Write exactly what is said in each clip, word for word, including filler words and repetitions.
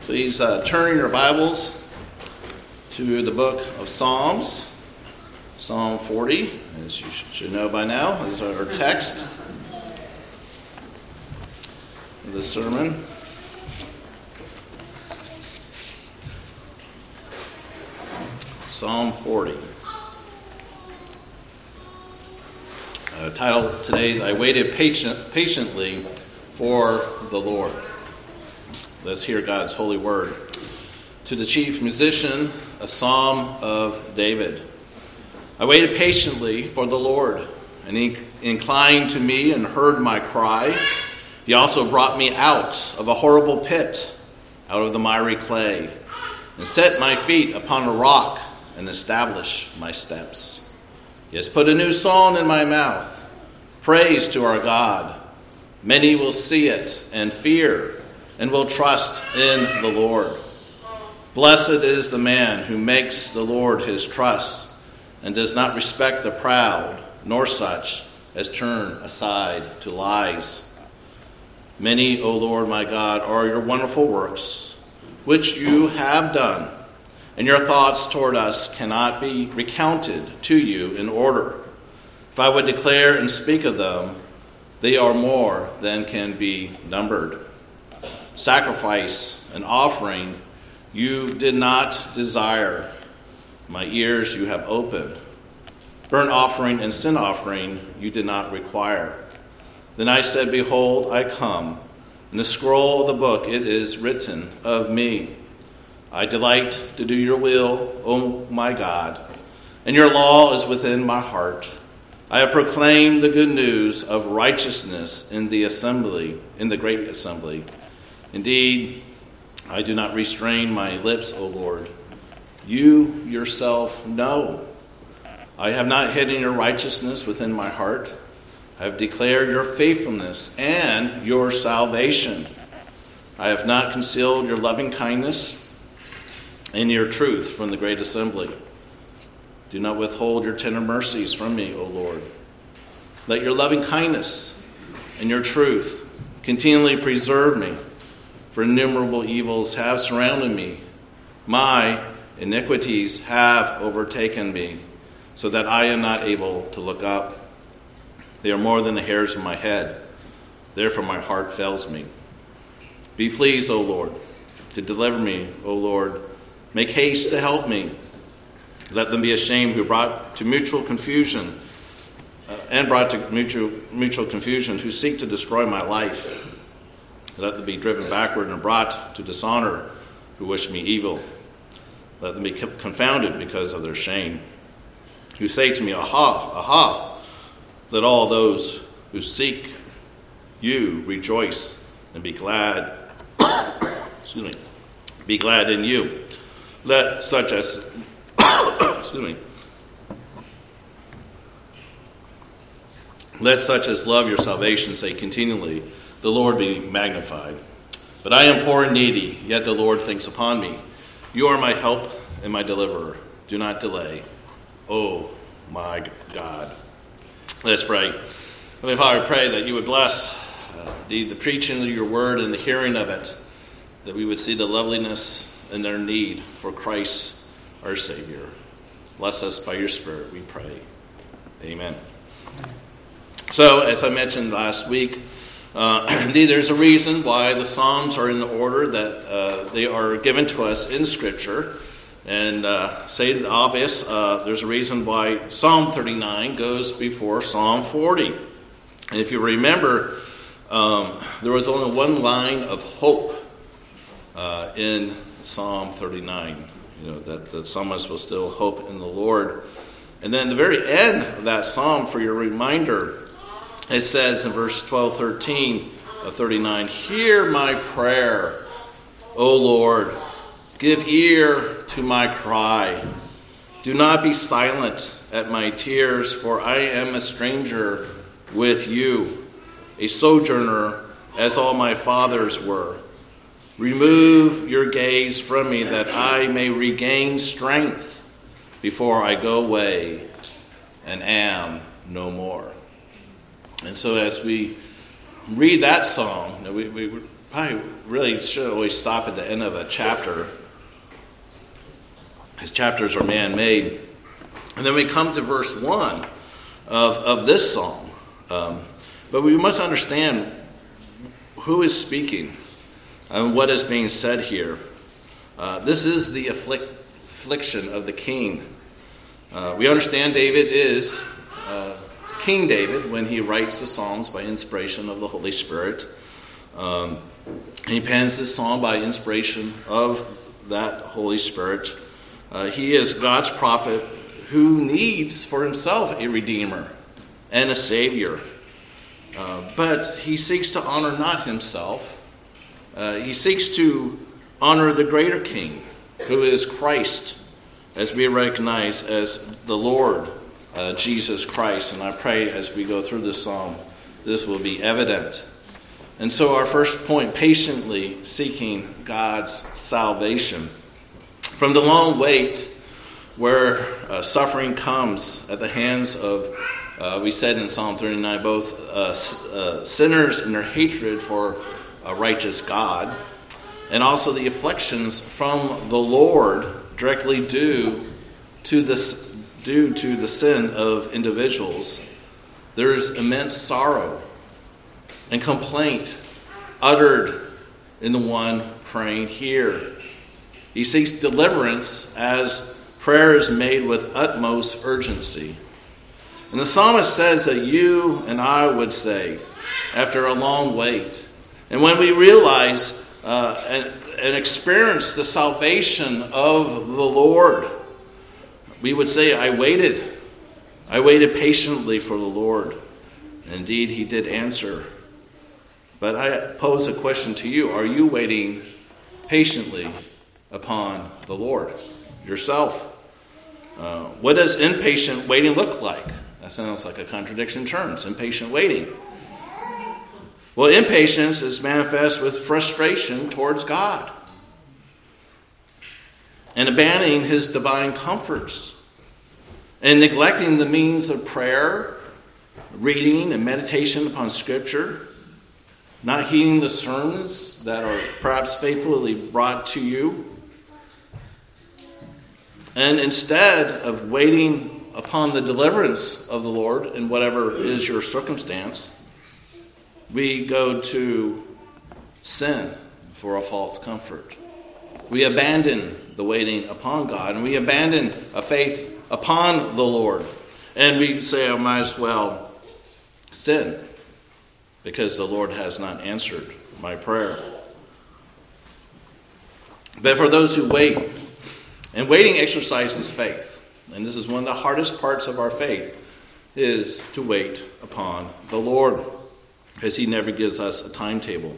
Please uh, turn your Bibles to the book of Psalms, Psalm forty, as you should know by now, is our text of the sermon. Psalm forty. Uh, title today, I Waited patient, Patiently for the Lord. Let's hear God's holy word. To the chief musician, a psalm of David. I waited patiently for the Lord, and he inclined to me and heard my cry. He also brought me out of a horrible pit, out of the miry clay, and set my feet upon a rock and established my steps. He has put a new song in my mouth, praise to our God. Many will see it and fear, and will trust in the Lord. Blessed is the man who makes the Lord his trust, and does not respect the proud, nor such as turn aside to lies. Many, O Lord my God, are your wonderful works, which you have done, and your thoughts toward us cannot be recounted to you in order. If I would declare and speak of them, they are more than can be numbered. Sacrifice and offering you did not desire. My ears you have opened. Burnt offering and sin offering you did not require. Then I said, behold, I come. In the scroll of the book it is written of me. I delight to do your will, O my God, and your law is within my heart. I have proclaimed the good news of righteousness in the assembly, in the great assembly. Indeed, I do not restrain my lips, O Lord. You yourself know. I have not hidden your righteousness within my heart. I have declared your faithfulness and your salvation. I have not concealed your loving kindness and your truth from the great assembly. Do not withhold your tender mercies from me, O Lord. Let your loving kindness and your truth continually preserve me. For innumerable evils have surrounded me. My iniquities have overtaken me, so that I am not able to look up. They are more than the hairs of my head. Therefore my heart fails me. Be pleased, O Lord, to deliver me, O Lord. Make haste to help me. Let them be ashamed who brought to mutual confusion, uh, and brought to mutual, mutual confusion who seek to destroy my life. Let them be driven backward and brought to dishonor who wish me evil. Let them be confounded because of their shame, who say to me, aha, aha. Let all those who seek you rejoice and be glad. Excuse me. Be glad in you. Let such as excuse me. Let such as love your salvation say continually, the Lord be magnified. But I am poor and needy, yet the Lord thinks upon me. You are my help and my deliverer. Do not delay, oh my God. Let's pray. Heavenly Father, I pray that you would bless uh, the, the preaching of your word and the hearing of it, that we would see the loveliness and their need for Christ, our Savior. Bless us by your Spirit, we pray. Amen. So, as I mentioned last week, Uh, indeed, there's a reason why the Psalms are in the order that uh, they are given to us in Scripture. And uh, say the obvious, uh, there's a reason why Psalm thirty-nine goes before Psalm forty. And if you remember, um, there was only one line of hope uh, in Psalm thirty-nine. You know, that the psalmist will still hope in the Lord. And then the very end of that psalm, for your reminder, it says in verse twelve, thirteen of thirty-nine, hear my prayer, O Lord. Give ear to my cry. Do not be silent at my tears, for I am a stranger with you, a sojourner as all my fathers were. Remove your gaze from me that I may regain strength before I go away and am no more. And so as we read that song, we, we probably really should always stop at the end of a chapter. His chapters are man-made. And then we come to verse one of, of this psalm. Um, but we must understand who is speaking and what is being said here. Uh, this is the afflict, affliction of the king. Uh, we understand David is uh, King David when he writes the Psalms by inspiration of the Holy Spirit. Um, he pens this psalm by inspiration of that Holy Spirit. Uh, he is God's prophet who needs for himself a redeemer and a savior. Uh, but he seeks to honor not himself. Uh, he seeks to honor the greater king, who is Christ, as we recognize as the Lord, uh, Jesus Christ. And I pray as we go through this psalm, this will be evident. And so our first point, patiently seeking God's salvation. From the long wait where uh, suffering comes at the hands of, uh, we said in Psalm thirty-nine, both uh, uh, sinners in their hatred for a righteous God, and also the afflictions from the Lord directly due to the, due to the sin of individuals. There is immense sorrow and complaint uttered in the one praying here. He seeks deliverance as prayer is made with utmost urgency. And the psalmist says that you and I would say, after a long wait, and when we realize uh, and, and experience the salvation of the Lord, we would say, I waited. I waited patiently for the Lord. Indeed, he did answer. But I pose a question to you. Are you waiting patiently upon the Lord yourself? Uh, what does impatient waiting look like? That sounds like a contradiction in terms. Impatient waiting. Well, impatience is manifest with frustration towards God and abandoning his divine comforts and neglecting the means of prayer, reading and meditation upon Scripture, not heeding the sermons that are perhaps faithfully brought to you. And instead of waiting upon the deliverance of the Lord in whatever is your circumstance, we go to sin for a false comfort. We abandon the waiting upon God, and we abandon a faith upon the Lord. And we say, I might as well sin, because the Lord has not answered my prayer. But for those who wait, and waiting exercises faith. And this is one of the hardest parts of our faith, is to wait upon the Lord, because he never gives us a timetable.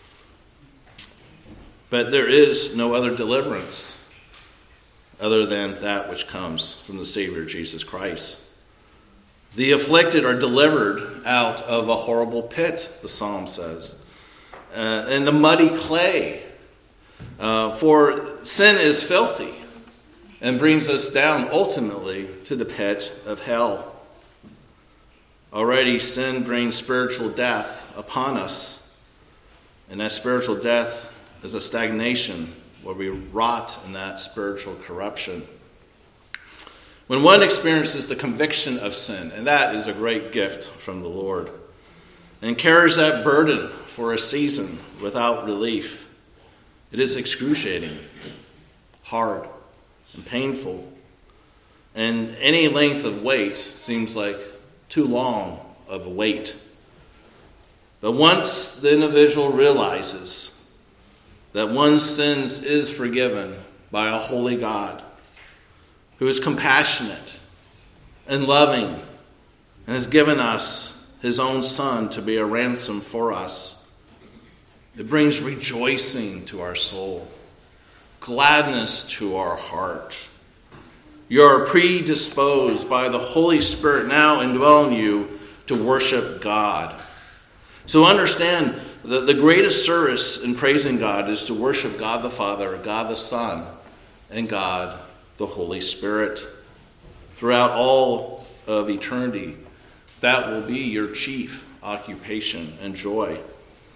But there is no other deliverance other than that which comes from the Savior Jesus Christ. The afflicted are delivered out of a horrible pit, the psalm says, uh, and the muddy clay. Uh, for sin is filthy and brings us down ultimately to the pit of hell. Already sin brings spiritual death upon us, and that spiritual death is a stagnation where we rot in that spiritual corruption. When one experiences the conviction of sin, and that is a great gift from the Lord, and carries that burden for a season without relief, it is excruciating, hard, and painful. And any length of wait seems like too long of a wait. But once the individual realizes that one's sins is forgiven by a holy God, who is compassionate and loving, and has given us his own Son to be a ransom for us, it brings rejoicing to our soul, gladness to our heart. You are predisposed by the Holy Spirit now indwelling you to worship God. So understand that the greatest service in praising God is to worship God the Father, God the Son, and God the Holy Spirit. Throughout all of eternity, that will be your chief occupation and joy.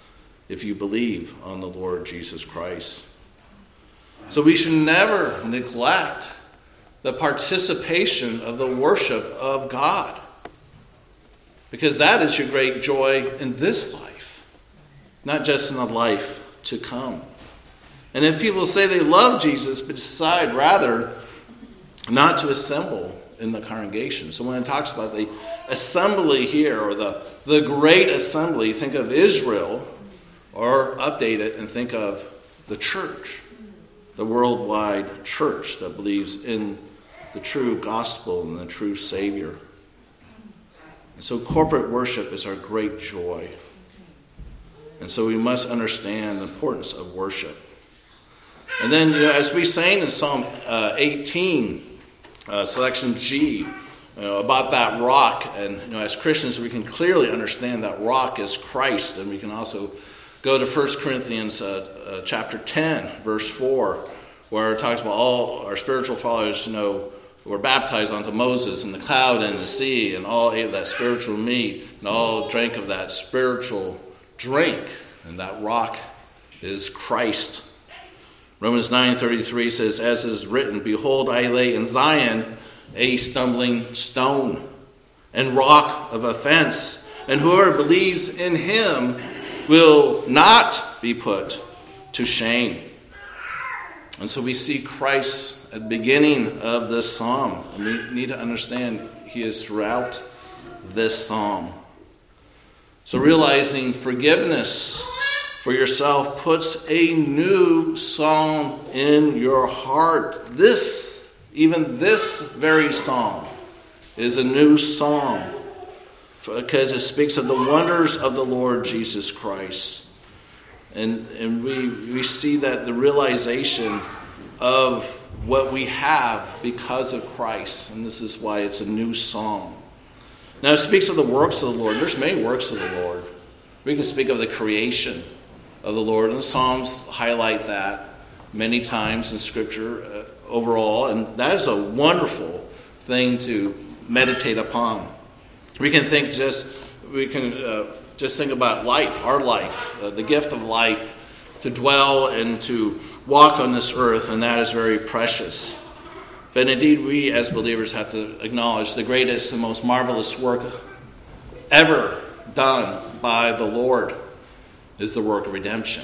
if you believe on the Lord Jesus Christ. So we should never neglect the participation of the worship of God, because that is your great joy in this life, not just in the life to come. And if people say they love Jesus but decide rather not to assemble in the congregation. So when it talks about the assembly here, or the, the great assembly, think of Israel, or update it and think of the church, the worldwide church that believes in the true gospel and the true Savior. And so corporate worship is our great joy. And so we must understand the importance of worship. And then, you know, as we sang in Psalm uh, eighteen, uh, selection G, you know, about that rock, and you know, as Christians we can clearly understand that rock is Christ, and we can also go to First Corinthians uh, uh, chapter ten, verse four, where it talks about all our spiritual fathers, you know, were baptized onto Moses in the cloud and the sea, and all ate of that spiritual meat, and all drank of that spiritual drink, and that rock is Christ. Romans nine thirty-three says, as is written, behold, I lay in Zion a stumbling stone and rock of offense, and whoever believes in him will not be put to shame. And so we see Christ at the beginning of this psalm, and we need to understand he is throughout this psalm. So realizing forgiveness for yourself puts a new song in your heart. This, even this very song, is a new song, because it speaks of the wonders of the Lord Jesus Christ. And, and we, we see that the realization of what we have because of Christ. And this is why it's a new song. Now it speaks of the works of the Lord. There's many works of the Lord. We can speak of the creation of the Lord. And the Psalms highlight that many times in Scripture uh, overall. And that is a wonderful thing to meditate upon. We can think just, we can uh, just think about life, our life, uh, the gift of life, to dwell and to walk on this earth, and that is very precious. But indeed, we as believers have to acknowledge the greatest and most marvelous work ever done by the Lord is the work of redemption.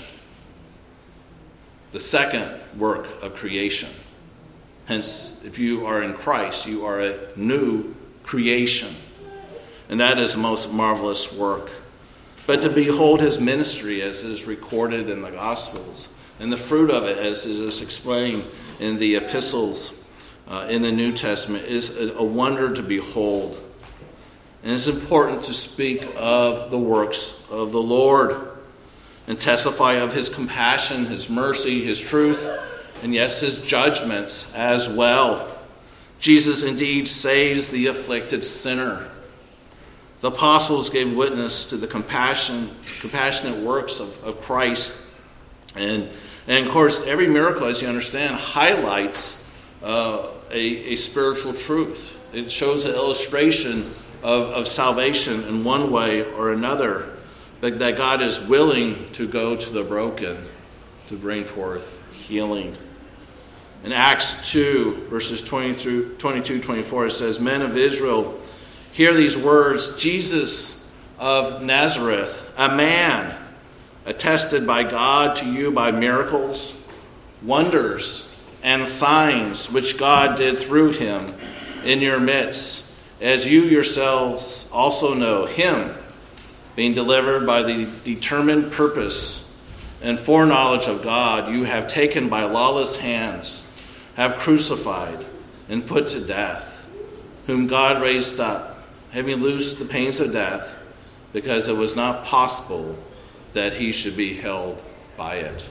The second work of creation. Hence, if you are in Christ, you are a new creation. And that is the most marvelous work. But to behold his ministry as is recorded in the Gospels, and the fruit of it as it is explained in the epistles uh, in the New Testament, is a, a wonder to behold. And it's important to speak of the works of the Lord and testify of his compassion, his mercy, his truth, and yes, his judgments as well. Jesus indeed saves the afflicted sinner. The apostles gave witness to the compassion, compassionate works of, of Christ. And, and of course, every miracle, as you understand, highlights uh, a, a spiritual truth. It shows an illustration of, of salvation in one way or another, but that God is willing to go to the broken to bring forth healing. In Acts two, verses twenty through twenty-two, twenty-four, it says, Men of Israel, hear these words, Jesus of Nazareth, a man attested by God to you by miracles, wonders, and signs which God did through him in your midst, as you yourselves also know him, being delivered by the determined purpose and foreknowledge of God, you have taken by lawless hands, have crucified and put to death, whom God raised up, having loosed the pains of death, because it was not possible that he should be held by it.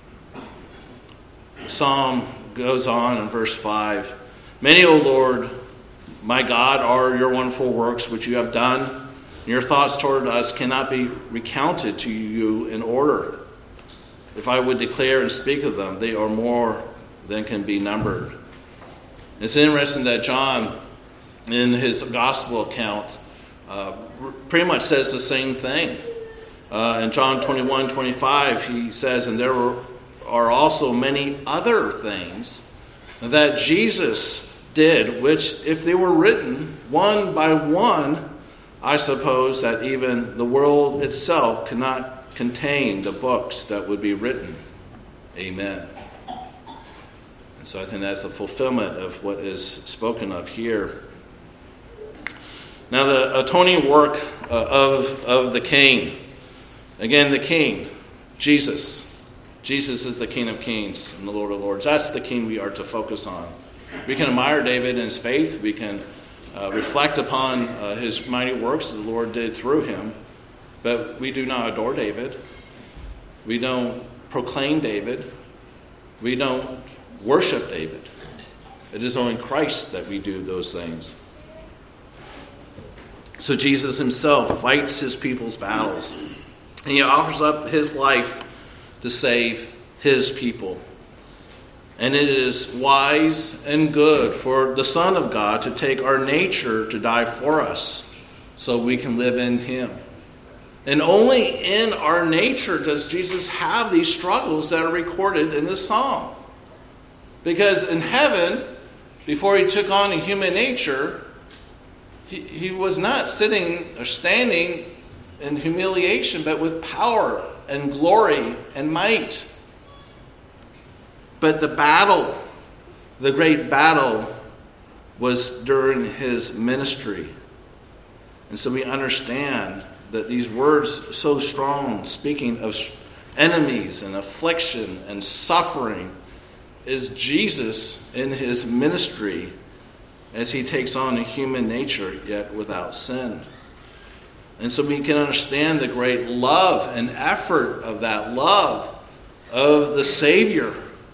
The psalm goes on in verse five. Many, O Lord, my God, are your wonderful works which you have done. Your thoughts toward us cannot be recounted to you in order. If I would declare and speak of them, they are more than can be numbered. It's interesting that John, in his gospel account, uh, pretty much says the same thing Uh, in John twenty-one twenty-five, he says, and there were, are also many other things that Jesus did, which if they were written one by one, I suppose that even the world itself cannot contain the books that would be written. Amen. And so I think that's the fulfillment of what is spoken of here. Now the atoning work uh, of, of the King. Again, the King, Jesus. Jesus is the King of Kings and the Lord of Lords. That's the King we are to focus on. We can admire David and his faith. We can uh, reflect upon uh, his mighty works that the Lord did through him. But we do not adore David. We don't proclaim David. We don't worship David. It is only Christ that we do those things. So Jesus himself fights his people's battles. And he offers up his life to save his people. And it is wise and good for the Son of God to take our nature to die for us so we can live in him. And only in our nature does Jesus have these struggles that are recorded in this psalm. Because in heaven, before he took on a human nature, he, he was not sitting or standing in humiliation, but with power and glory and might. But the battle, the great battle, was during his ministry. And so we understand that these words so strong, speaking of enemies and affliction and suffering, is Jesus in his ministry as he takes on a human nature, yet without sin. And so we can understand the great love and effort of that love of the Savior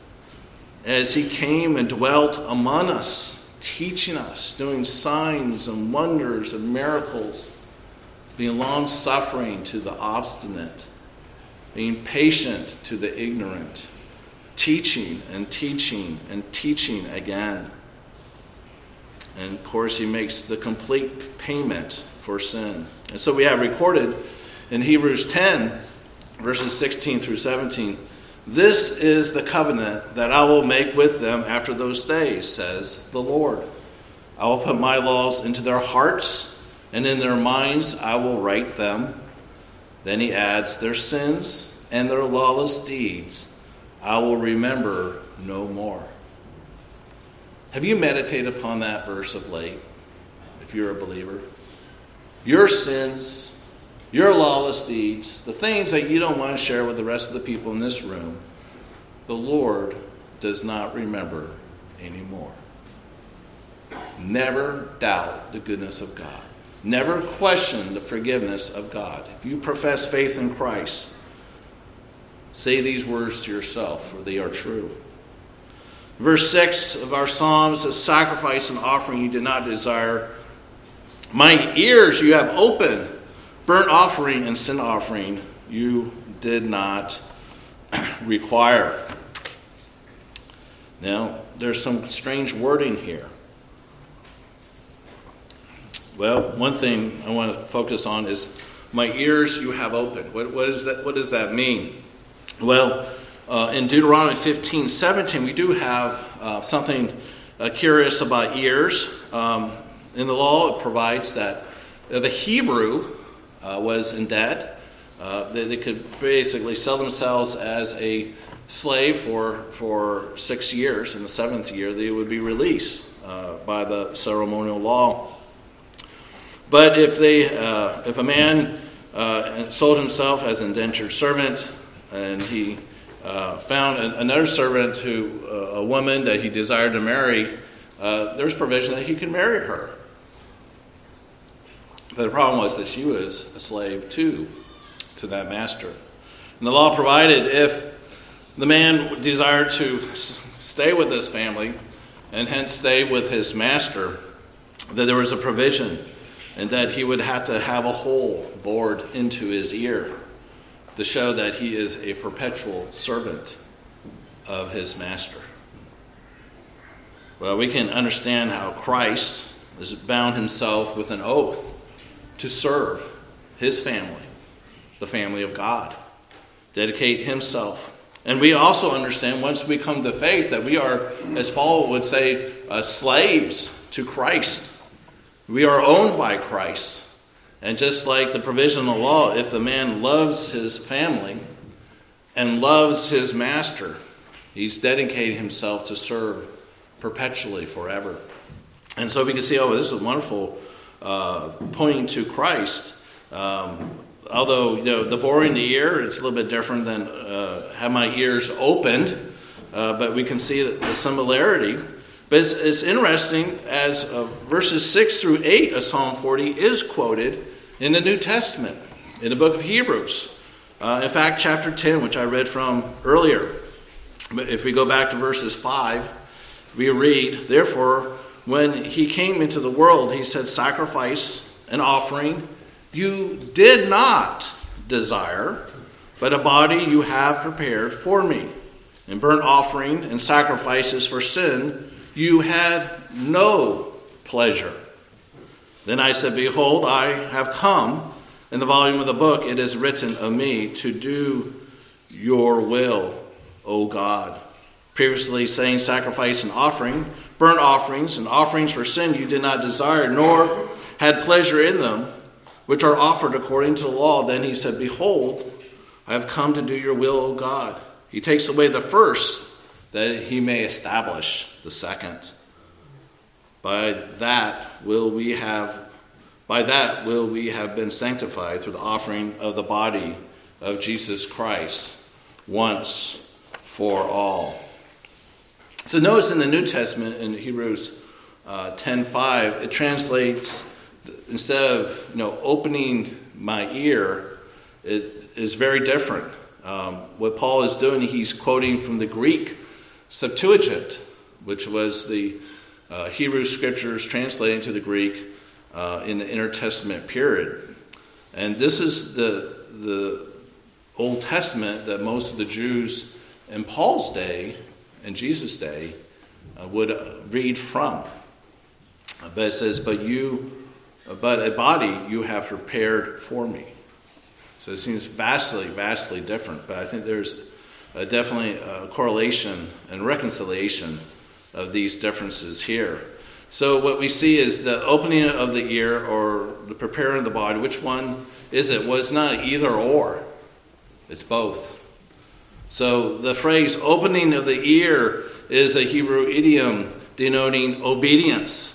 as he came and dwelt among us, teaching us, doing signs and wonders and miracles, being long-suffering to the obstinate, being patient to the ignorant, teaching and teaching and teaching again. And of course, he makes the complete payment for sin. And so we have recorded in Hebrews ten, verses sixteen through seventeen, this is the covenant that I will make with them after those days, says the Lord. I will put my laws into their hearts, and in their minds I will write them. Then he adds, their sins and their lawless deeds I will remember no more. Have you meditated upon that verse of late, if you're a believer? Your sins, your lawless deeds, the things that you don't want to share with the rest of the people in this room, the Lord does not remember anymore. Never doubt the goodness of God. Never question the forgiveness of God. If you profess faith in Christ, say these words to yourself, for they are true. Verse six of our psalm says, sacrifice and offering you did not desire. My ears you have opened. Burnt offering and sin offering you did not require. Now, there's some strange wording here. Well, one thing I want to focus on is my ears you have opened. What, what, is that, what does that mean? Well, uh, in Deuteronomy fifteen seventeen, we do have uh, something uh, curious about ears. Um, in the law, it provides that if a Hebrew uh, was in debt, uh, they, they could basically sell themselves as a slave for, for six years. In the seventh year, they would be released uh, by the ceremonial law. But if they, uh, if a man uh, sold himself as an indentured servant, and he uh, found an, another servant who, uh, a woman that he desired to marry, uh, there's provision that he could marry her. But the problem was that she was a slave too, to that master. And the law provided if the man desired to stay with his family, and hence stay with his master, that there was a provision, and that he would have to have a hole bored into his ear to show that he is a perpetual servant of his master. Well, we can understand how Christ has bound himself with an oath to serve his family the family of God. Dedicate himself. And we also understand once we come to faith that we are, as Paul would say, uh, slaves to Christ. We are owned by Christ. And just like the provisional law, if the man loves his family and loves his master, he's dedicating himself to serve perpetually forever. And so we can see, oh, this is wonderful, uh, pointing to Christ. Um, although, you know, the boring the ear, it's a little bit different than uh, have my ears opened. Uh, but we can see the similarity. But it's, it's interesting as uh, verses six through eight of Psalm forty is quoted in the New Testament, in the book of Hebrews. Uh, in fact, chapter ten, which I read from earlier. If we go back to verses five, we read, "Therefore, when he came into the world, he said, sacrifice and offering you did not desire, but a body you have prepared for me. And burnt offering and sacrifices for sin you had no pleasure. Then I said, behold, I have come. In the volume of the book it is written of me to do your will, O God. Previously saying sacrifice and offering, burnt offerings and offerings for sin you did not desire, nor had pleasure in them, which are offered according to the law. Then he said, behold, I have come to do your will, O God. He takes away the first, that he may establish the second. By that will we have, by that will we have been sanctified through the offering of the body of Jesus Christ once for all." So notice in the New Testament, in Hebrews uh, ten five, it translates, instead of you know opening my ear, it is very different. Um, what Paul is doing, he's quoting from the Greek Septuagint, which was the uh, Hebrew scriptures translated to the Greek uh, in the intertestament period. And this is the the Old Testament that most of the Jews in Paul's day and Jesus' day uh, would uh, read from. But it says, "But you, but a body you have prepared for me." So it seems vastly, vastly different. But I think there's a definitely a correlation and reconciliation of these differences here. So what we see is the opening of the ear or the preparing of the body. Which one is it? Well, it's not either or. It's both. So the phrase opening of the ear is a Hebrew idiom denoting obedience.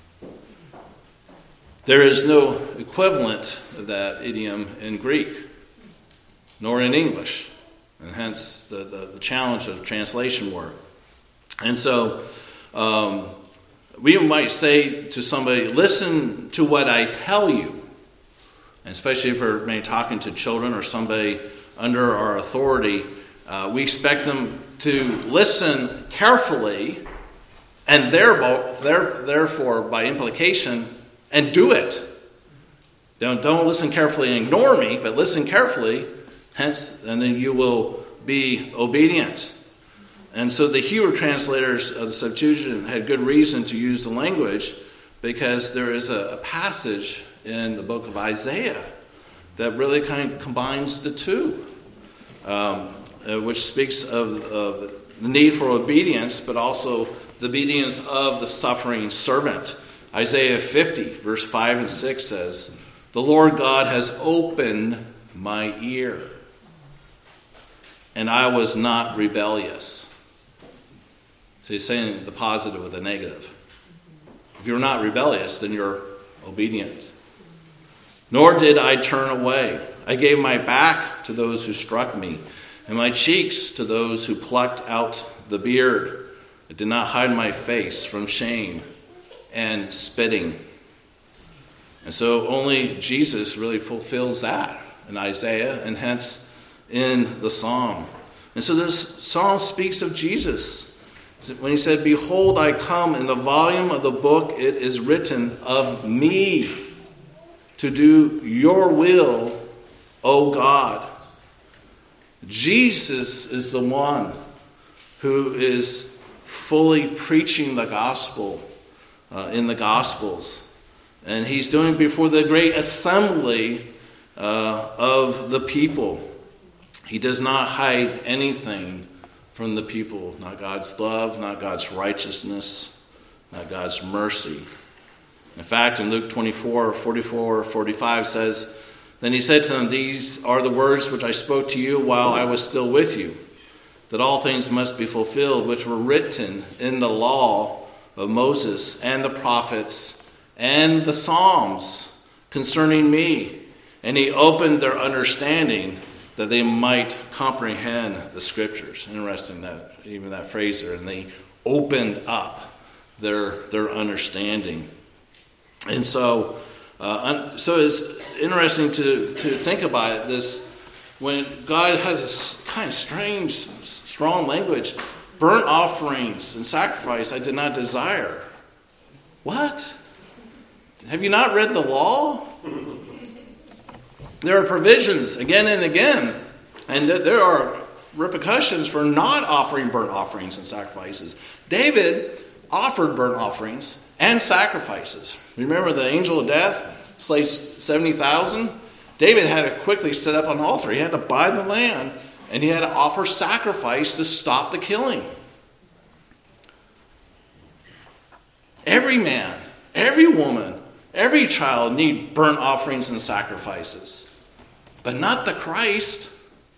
There is no equivalent of that idiom in Greek, nor in English, and hence the, the, the challenge of translation work. And so um, we might say to somebody, listen to what I tell you, and especially if we're maybe talking to children or somebody under our authority, uh, we expect them to listen carefully and therefore, by implication, and do it. Don't, don't listen carefully and ignore me, but listen carefully, hence, and then you will be obedient. And so the Hebrew translators of the Septuagint had good reason to use the language because there is a, a passage in the book of Isaiah that really kind of combines the two, um, uh, which speaks of, of the need for obedience, but also the obedience of the suffering servant. Isaiah fifty, verse five and six says, "The Lord God has opened my ear, and I was not rebellious." So he's saying the positive with the negative. If you're not rebellious, then you're obedient. "Nor did I turn away. I gave my back to those who struck me, and my cheeks to those who plucked out the beard. I did not hide my face from shame and spitting." And so only Jesus really fulfills that in Isaiah and hence in the psalm. And so this psalm speaks of Jesus. When he said, "Behold, I come, in the volume of the book it is written of me to do your will, O God." Jesus is the one who is fully preaching the gospel uh, in the Gospels. And he's doing it before the great assembly uh, of the people. He does not hide anything from the people. Not God's love, not God's righteousness, not God's mercy. In fact, in Luke twenty-four, forty-four, forty-five says, "Then he said to them, These are the words which I spoke to you while I was still with you, that all things must be fulfilled, which were written in the law of Moses and the prophets and the Psalms concerning me." And he opened their understanding that they might comprehend the Scriptures. Interesting that even that phrase there. And they opened up their their understanding. And so, uh, so it's interesting to, to think about it. This when God has a kind of strange, strong language, burnt offerings and sacrifice I did not desire. What? Have you not read the law? There are provisions again and again, and there are repercussions for not offering burnt offerings and sacrifices. David offered burnt offerings and sacrifices. Remember the angel of death slayed seventy thousand? David had to quickly set up an altar. He had to buy the land, and he had to offer sacrifice to stop the killing. Every man, every woman, every child need burnt offerings and sacrifices. But not the Christ.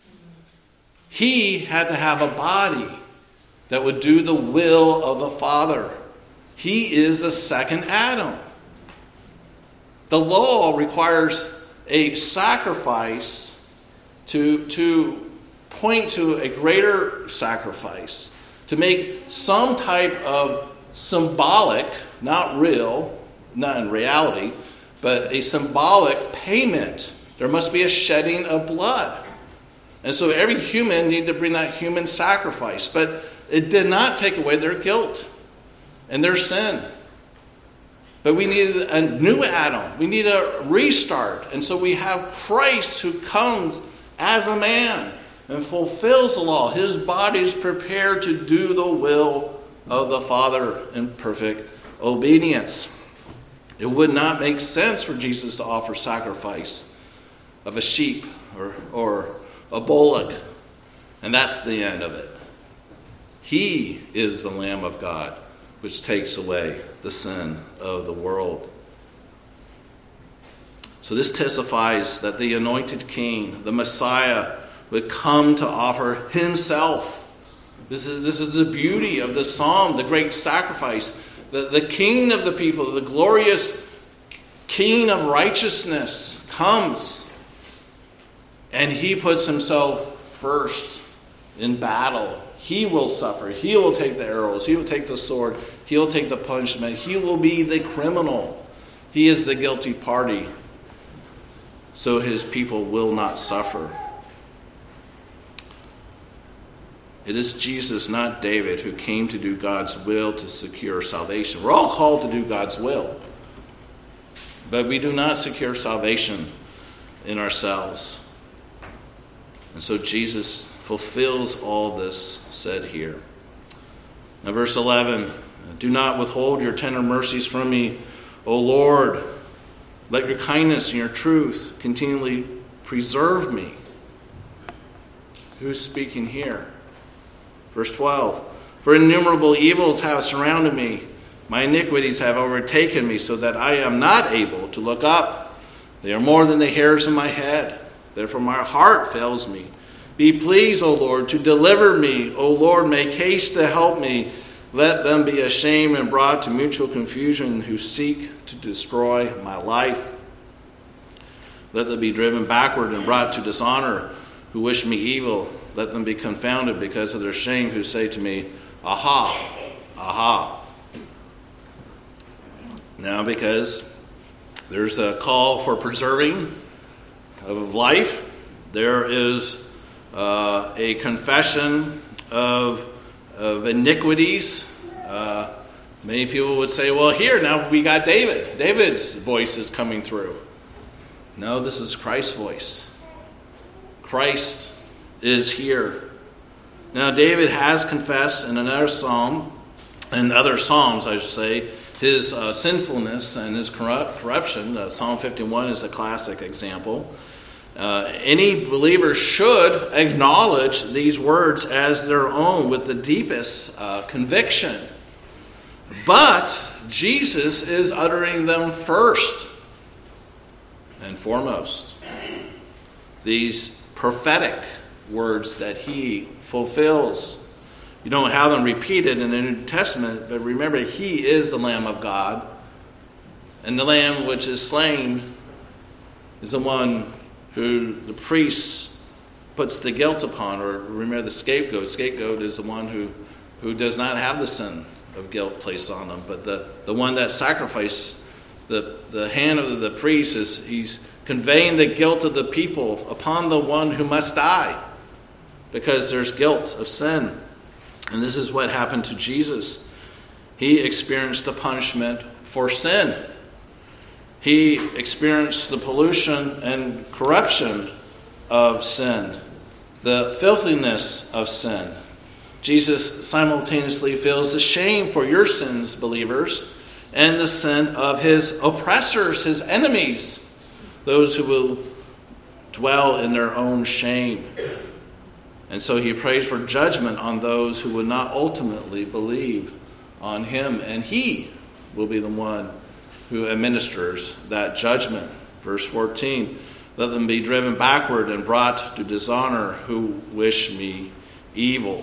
He had to have a body that would do the will of the Father. He is the second Adam. The law requires a sacrifice to, to point to a greater sacrifice, to make some type of symbolic, not real, not in reality, but a symbolic payment. There must be a shedding of blood. And so every human needed to bring that human sacrifice. But it did not take away their guilt and their sin. But we needed a new Adam. We need a restart. And so we have Christ who comes as a man and fulfills the law. His body is prepared to do the will of the Father in perfect obedience. It would not make sense for Jesus to offer sacrifice of a sheep or, or a bullock. And that's the end of it. He is the Lamb of God, which takes away the sin of the world. So this testifies that the anointed king, the Messiah, would come to offer himself. This is, this is the beauty of the psalm, the great sacrifice. The, the king of the people, the glorious king of righteousness comes. And he puts himself first in battle. He will suffer. He will take the arrows. He will take the sword. He will take the punishment. He will be the criminal. He is the guilty party. So his people will not suffer. It is Jesus, not David, who came to do God's will to secure salvation. We're all called to do God's will. But we do not secure salvation in ourselves. And so Jesus fulfills all this said here. Now verse eleven, "Do not withhold your tender mercies from me, O Lord. Let your kindness and your truth continually preserve me." Who's speaking here? Verse twelve, "For innumerable evils have surrounded me. My iniquities have overtaken me, so that I am not able to look up. They are more than the hairs of my head. Therefore my heart fails me. Be pleased, O Lord, to deliver me. O Lord, make haste to help me. Let them be ashamed and brought to mutual confusion who seek to destroy my life. Let them be driven backward and brought to dishonor who wish me evil. Let them be confounded because of their shame who say to me, Aha, aha." Now, because there's a call for preserving of life, there is uh, a confession of, of iniquities. Uh, many people would say, well, here, now we got David. David's voice is coming through. No, this is Christ's voice. Christ is here. Now, David has confessed in another psalm, and other psalms, I should say, his uh, sinfulness and his corrupt, corruption. Uh, Psalm fifty-one is a classic example. Uh, any believer should acknowledge these words as their own with the deepest uh, conviction. But Jesus is uttering them first and foremost. These prophetic words that he fulfills. You don't have them repeated in the New Testament, but remember, he is the Lamb of God. And the Lamb which is slain is the one who the priest puts the guilt upon. Or remember, the scapegoat. Scapegoat is the one who, who does not have the sin of guilt placed on them. But the, the one that sacrificed, the, the hand of the priest, is he's conveying the guilt of the people upon the one who must die. Because there's guilt of sin. And this is what happened to Jesus. He experienced the punishment for sin. He experienced the pollution and corruption of sin, the filthiness of sin. Jesus simultaneously feels the shame for your sins, believers, and the sin of his oppressors, his enemies, those who will dwell in their own shame. And so he prays for judgment on those who would not ultimately believe on him. And he will be the one who administers that judgment. Verse fourteen, let them be driven backward and brought to dishonor who wish me evil.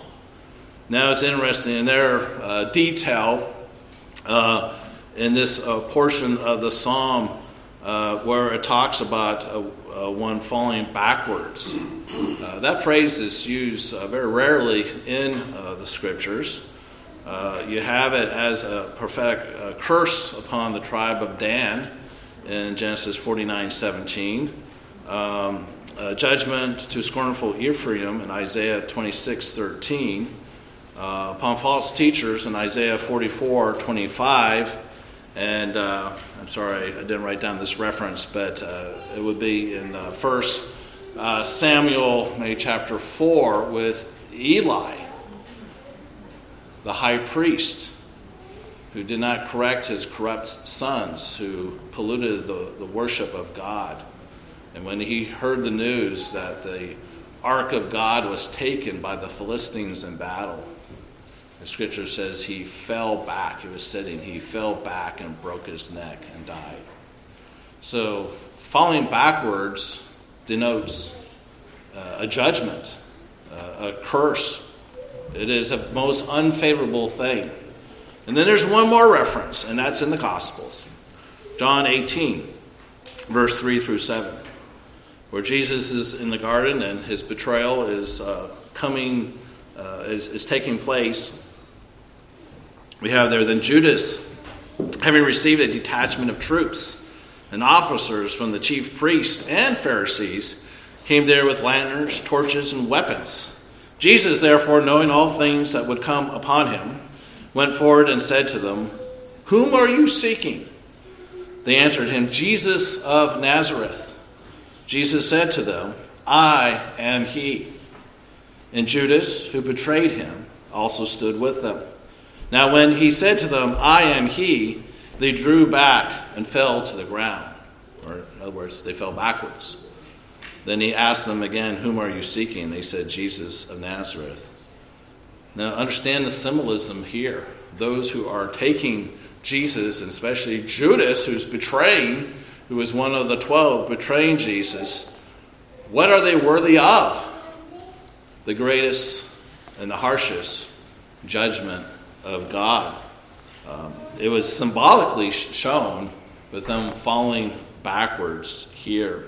Now it's interesting in their uh, detail uh, in this uh, portion of the psalm uh, where it talks about uh, uh, one falling backwards. Uh, that phrase is used uh, very rarely in uh, the scriptures. Uh, you have it as a prophetic uh, curse upon the tribe of Dan in Genesis forty-nine seventeen. Um, uh, judgment to scornful Ephraim in Isaiah twenty-six thirteen. Uh, upon false teachers in Isaiah forty-four twenty-five. And uh, I'm sorry, I didn't write down this reference, but uh, it would be in uh, First uh, Samuel, maybe chapter four, with Eli, the high priest, who did not correct his corrupt sons, who polluted the, the worship of God. And when he heard the news that the ark of God was taken by the Philistines in battle, the scripture says he fell back. He was sitting. He fell back and broke his neck and died. So falling backwards denotes uh, a judgment, uh, a curse. It is a most unfavorable thing. And then there's one more reference, and that's in the Gospels. John eighteen, verse three through seven, where Jesus is in the garden and his betrayal is uh, coming, uh, is, is taking place. We have there, then Judas, having received a detachment of troops and officers from the chief priests and Pharisees, came there with lanterns, torches, and weapons. Jesus, therefore, knowing all things that would come upon him, went forward and said to them, "Whom are you seeking?" They answered him, "Jesus of Nazareth." Jesus said to them, "I am he." And Judas, who betrayed him, also stood with them. Now when he said to them, "I am he," they drew back and fell to the ground. Or in other words, they fell backwards. Then he asked them again, "Whom are you seeking?" They said, "Jesus of Nazareth." Now understand the symbolism here. Those who are taking Jesus, and especially Judas, who's betraying, who was one of the twelve, betraying Jesus, what are they worthy of? The greatest and the harshest judgment of God. Um, it was symbolically shown with them falling backwards here.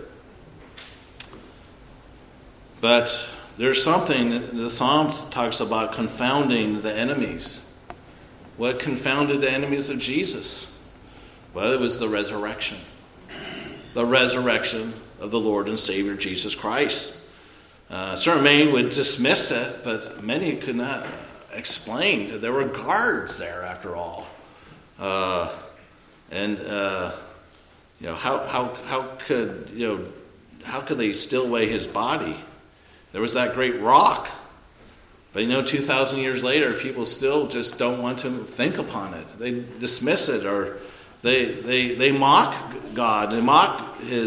But there's something, the Psalm talks about confounding the enemies. What confounded the enemies of Jesus? Well, it was the resurrection. The resurrection of the Lord and Savior Jesus Christ. Uh, certain many would dismiss it, but many could not explain. There were guards there, after all. Uh, and, uh, you know, how, how, how could, you know, how could they steal away his body? There was that great rock. But you know, two thousand years later, people still just don't want to think upon it. They dismiss it, or they they they mock God. They mock his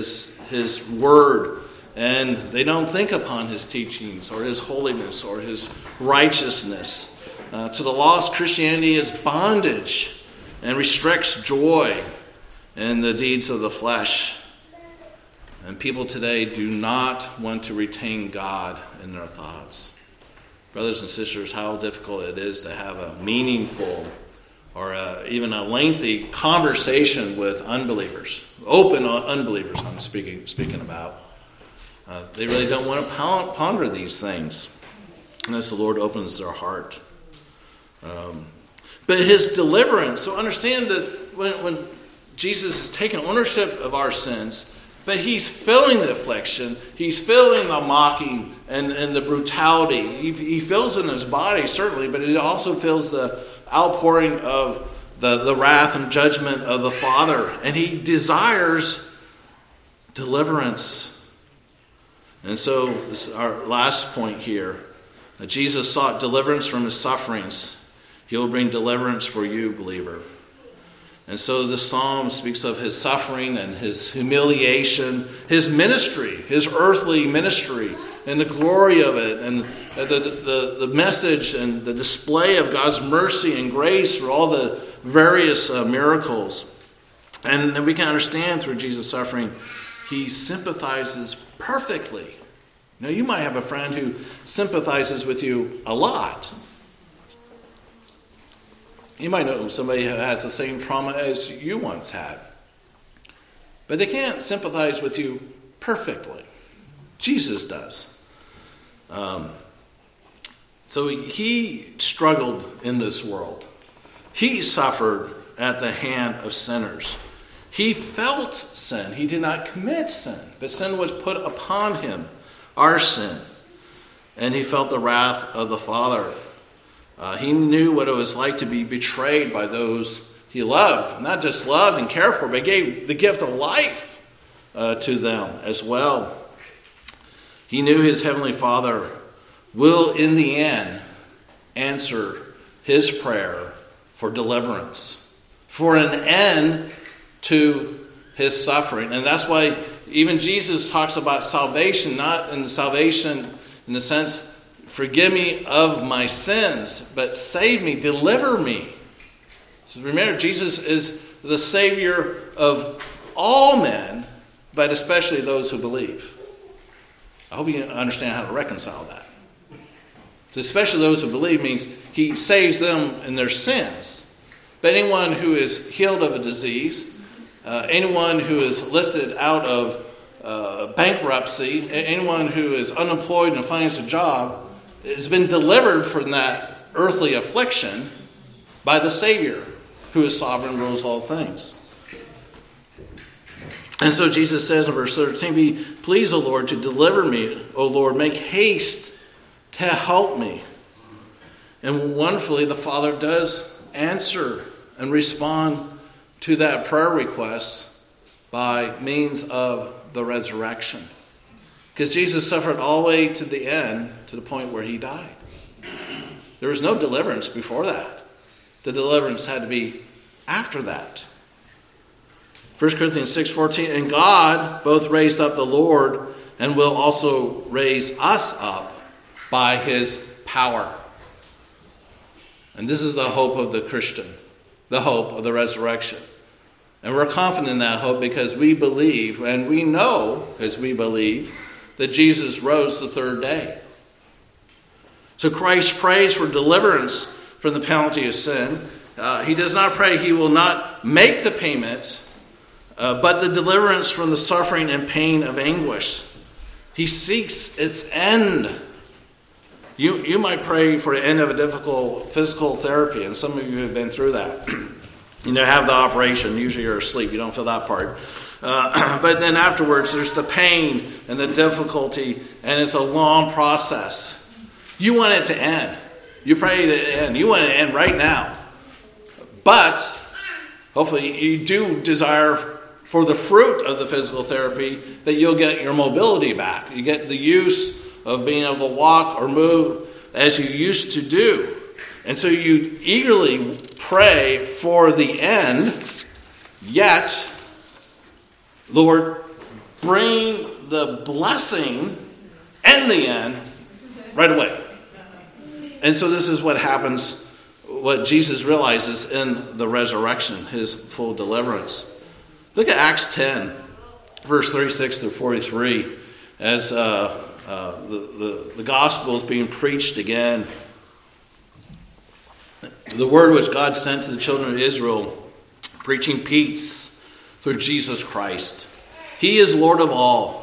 his word, and they don't think upon his teachings or his holiness or his righteousness. Uh, to the lost, Christianity is bondage and restricts joy in the deeds of the flesh. And people today do not want to retain God in their thoughts. Brothers and sisters, how difficult it is to have a meaningful or a, even a lengthy conversation with unbelievers. Open unbelievers I'm speaking, speaking about. Uh, they really don't want to ponder these things unless the Lord opens their heart. Um, but his deliverance, so understand that when, when Jesus is taking ownership of our sins, but he's feeling the affliction, he's feeling the mocking and, and the brutality. He, he feels it in his body, certainly, but he also feels the outpouring of the, the wrath and judgment of the Father. And he desires deliverance. And so, this is our last point here. That Jesus sought deliverance from his sufferings. He will bring deliverance for you, believer. And so the psalm speaks of his suffering and his humiliation, his ministry, his earthly ministry, and the glory of it, and the, the, the message and the display of God's mercy and grace for all the various uh, miracles. And then we can understand through Jesus' suffering, he sympathizes perfectly. Now, you might have a friend who sympathizes with you a lot. You might know somebody who has the same trauma as you once had. But they can't sympathize with you perfectly. Jesus does. Um, so he struggled in this world. He suffered at the hand of sinners. He felt sin. He did not commit sin, but sin was put upon him, our sin. And he felt the wrath of the Father. Uh, he knew what it was like to be betrayed by those he loved. Not just loved and cared for, but gave the gift of life uh, to them as well. He knew his Heavenly Father will, in the end, answer his prayer for deliverance, for an end to his suffering. And that's why even Jesus talks about salvation, not in salvation in the sense, forgive me of my sins, but save me, deliver me. So remember, Jesus is the Savior of all men, but especially those who believe. I hope you understand how to reconcile that. So especially those who believe means he saves them in their sins. But anyone who is healed of a disease, uh, anyone who is lifted out of uh, bankruptcy, anyone who is unemployed and finds a job, has been delivered from that earthly affliction by the Savior, who is sovereign and rules all things. And so Jesus says in verse thirteen, be pleased, O Lord, to deliver me. O Lord, make haste to help me. And wonderfully, the Father does answer and respond to that prayer request by means of the resurrection. Because Jesus suffered all the way to the end, to the point where he died. There was no deliverance before that. The deliverance had to be after that. First Corinthians six fourteen, and God both raised up the Lord and will also raise us up by his power. And this is the hope of the Christian, the hope of the resurrection. And we're confident in that hope because we believe, and we know as we believe, that Jesus rose the third day. So Christ prays for deliverance from the penalty of sin. Uh, he does not pray he will not make the payment, uh, but the deliverance from the suffering and pain of anguish. He seeks its end. You, you might pray for the end of a difficult physical therapy, and some of you have been through that. You know, have the operation. Usually you're asleep. You don't feel that part. Uh, but then afterwards, there's the pain and the difficulty, and it's a long process. You want it to end. You pray to end. You want it to end right now. But hopefully you do desire for the fruit of the physical therapy that you'll get your mobility back. You get the use of being able to walk or move as you used to do. And so you eagerly pray for the end, yet, Lord, bring the blessing and the end right away. And so this is what happens, what Jesus realizes in the resurrection, his full deliverance. Look at Acts ten, verse thirty-six through forty-three, as uh, uh, the, the, the gospel is being preached again. The word which God sent to the children of Israel, preaching peace through Jesus Christ. He is Lord of all.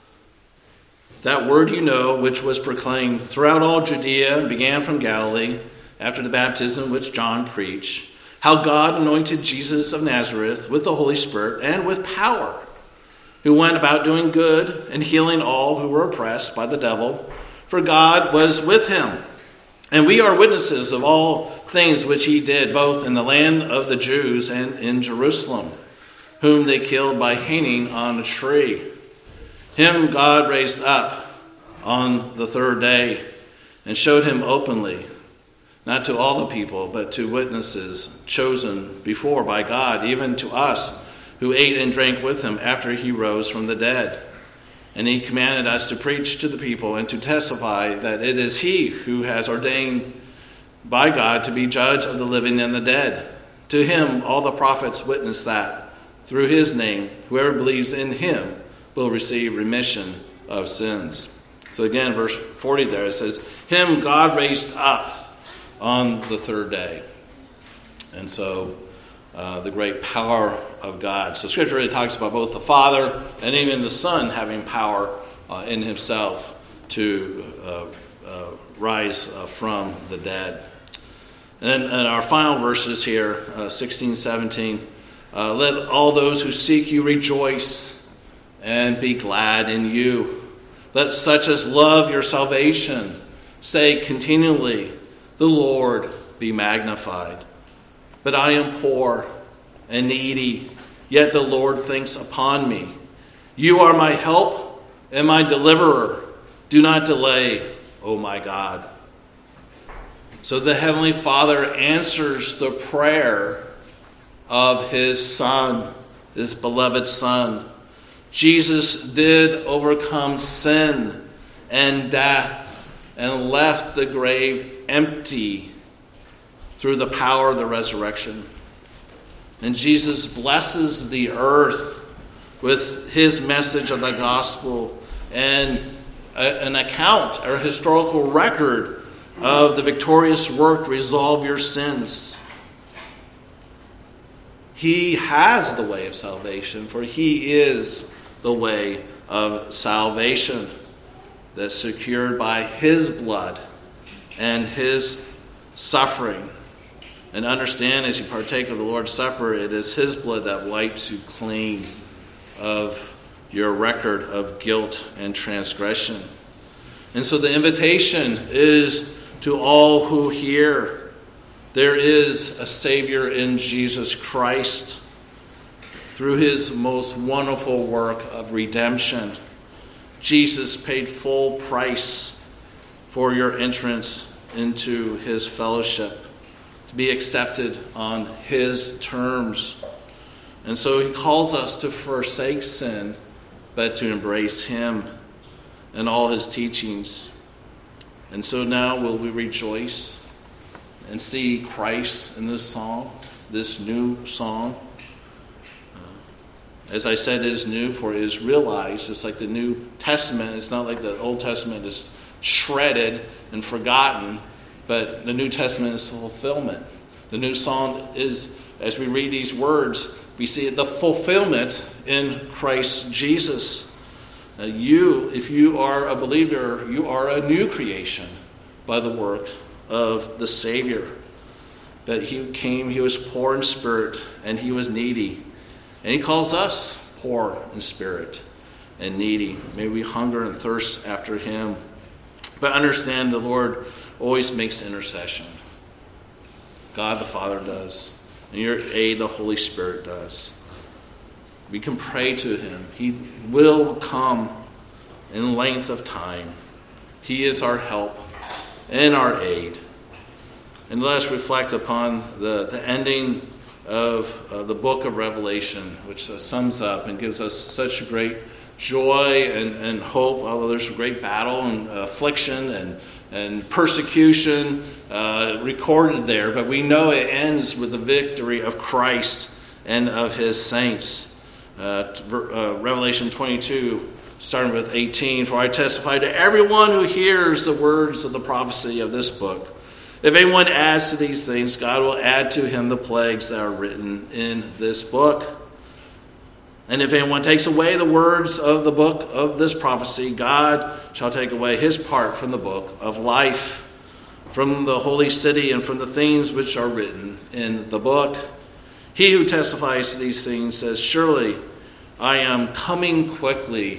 That word you know, which was proclaimed throughout all Judea, began from Galilee, after the baptism which John preached, how God anointed Jesus of Nazareth with the Holy Spirit and with power, who went about doing good and healing all who were oppressed by the devil, for God was with him. And we are witnesses of all things which he did, both in the land of the Jews and in Jerusalem, whom they killed by hanging on a tree. Him God raised up on the third day and showed him openly, not to all the people, but to witnesses chosen before by God, even to us who ate and drank with him after he rose from the dead. And he commanded us to preach to the people and to testify that it is he who has ordained by God to be judge of the living and the dead. To him all the prophets witness that through his name whoever believes in him will receive remission of sins. So again, verse forty there, it says, him God raised up on the third day. And so uh, the great power of God. So Scripture really talks about both the Father and even the Son having power uh, in himself to uh, uh, rise uh, from the dead. And then and our final verses here, uh, sixteen, seventeen. Uh, Let all those who seek you rejoice and be glad in you. Let such as love your salvation say continually, the Lord be magnified. But I am poor and needy, yet the Lord thinks upon me. You are my help and my deliverer. Do not delay, O my God. So the Heavenly Father answers the prayer of his Son, his beloved Son. Jesus did overcome sin and death and left the grave empty through the power of the resurrection. And Jesus blesses the earth with his message of the gospel and a, an account or historical record of the victorious work to resolve your sins. He has the way of salvation, for he is the way of salvation that's secured by his blood and his suffering. And understand, as you partake of the Lord's Supper, it is his blood that wipes you clean of your record of guilt and transgression. And so the invitation is to all who hear. There is a Savior in Jesus Christ through his most wonderful work of redemption. Jesus paid full price for your entrance into his fellowship, to be accepted on his terms. And so he calls us to forsake sin, but to embrace him and all his teachings. And so now will we rejoice and see Christ in this song, this new song. As I said, it is new, for it is realized. It's like the New Testament. It's not like the Old Testament is shredded and forgotten, but the New Testament is fulfillment. The new song is, as we read these words, we see the fulfillment in Christ Jesus. Uh, you, if you are a believer, you are a new creation by the work of the Savior. That he came, he was poor in spirit, and he was needy. And he calls us poor in spirit and needy. May we hunger and thirst after him. But understand, the Lord always makes intercession. God the Father does. And your aid, the Holy Spirit does. We can pray to him. He will come in length of time. He is our help and our aid. And let us reflect upon the, the ending of uh, the book of Revelation, which uh, sums up and gives us such great joy and, and hope, although there's a great battle and affliction and, and persecution uh, recorded there. But we know it ends with the victory of Christ and of his saints. Uh, uh, Revelation twenty-two, starting with eighteen, "For I testify to everyone who hears the words of the prophecy of this book. If anyone adds to these things, God will add to him the plagues that are written in this book. And if anyone takes away the words of the book of this prophecy, God shall take away his part from the book of life, from the holy city, and from the things which are written in the book. He who testifies to these things says, Surely I am coming quickly.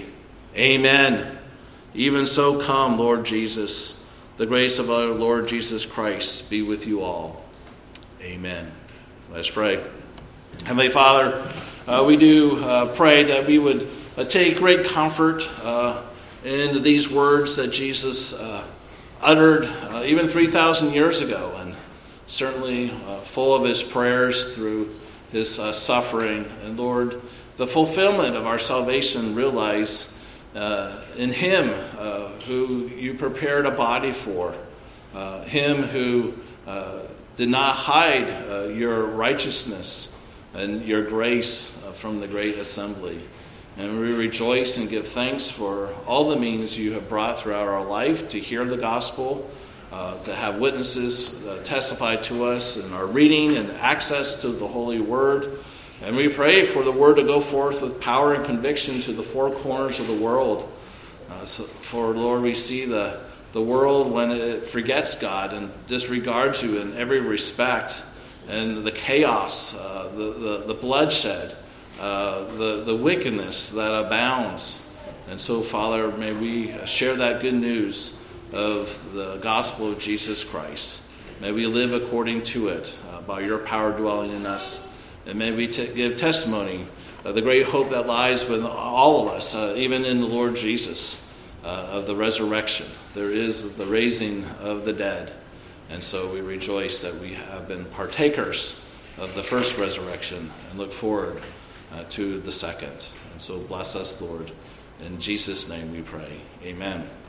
Amen. Even so come, Lord Jesus. The grace of our Lord Jesus Christ be with you all. Amen." Let's pray. Heavenly Father, uh, we do uh, pray that we would uh, take great comfort uh, in these words that Jesus uh, uttered uh, even three thousand years ago, and certainly uh, full of his prayers through his uh, suffering. And Lord, the fulfillment of our salvation realize uh, in him uh, who you prepared a body for, uh, him who uh, did not hide uh, your righteousness and your grace uh, from the great assembly. And we rejoice and give thanks for all the means you have brought throughout our life to hear the gospel, uh, to have witnesses uh, testify to us in our reading and access to the Holy Word. And we pray for the Word to go forth with power and conviction to the four corners of the world. Uh, so for, Lord, we see the, the world when it forgets God and disregards you in every respect, and the chaos, uh, the, the, the bloodshed, uh, the, the wickedness that abounds. And so, Father, may we share that good news of the gospel of Jesus Christ. May we live according to it uh, by your power dwelling in us. And may we t- give testimony of the great hope that lies with all of us, uh, even in the Lord Jesus, uh, of the resurrection. There is the raising of the dead. And so we rejoice that we have been partakers of the first resurrection and look forward uh, to the second. And so bless us, Lord. In Jesus' name we pray. Amen.